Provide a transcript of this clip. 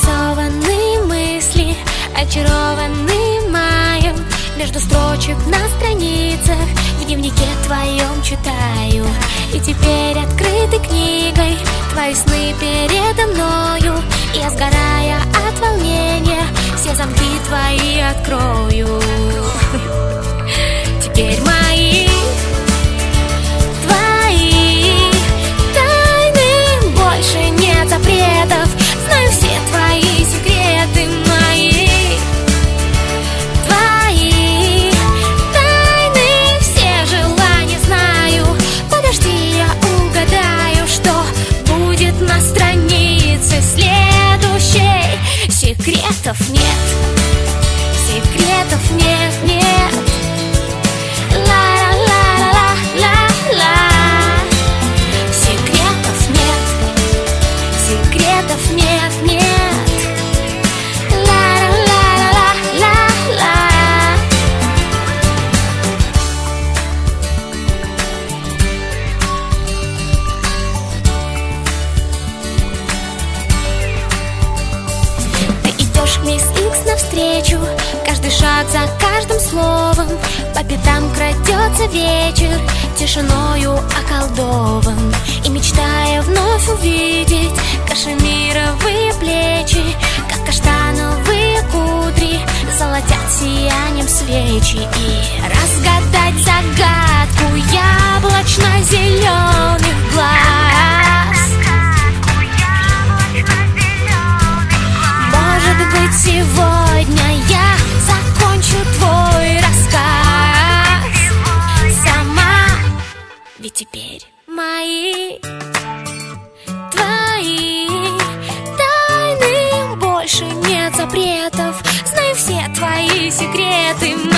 нарисованы мысли, очарованы маем. Между строчек на страницах в дневнике твоем читаю. И теперь открытой книгой твои сны передо мною. Я, сгорая от волнения, все замки твои открою. Теперь мои, твои тайны, больше нет запретов. Знаю все твои секреты, мои, твои тайны, все желания знаю. Подожди, я угадаю, что будет на странице следующей. Секретов нет, секретов нет, нет. Ла-ла-ла-ла-ла-ла. Секретов нет, секретов нет, нет. Ла-ла-ла-ла-ла-ла. Ты идешь к мисс Икс навстречу, каждый шаг за каждым словом. По пятам крадется вечер, тишиною околдован. И мечтая вновь увидеть кашемировые плечи, как каштановые кудри золотят сиянием свечи. И разгадать загадку яблочно-зеленых глаз. Может быть, сегодня я закончу твой рассказ сама. Ведь теперь мои, твои тайны, больше нет запретов. Знаю все твои секреты.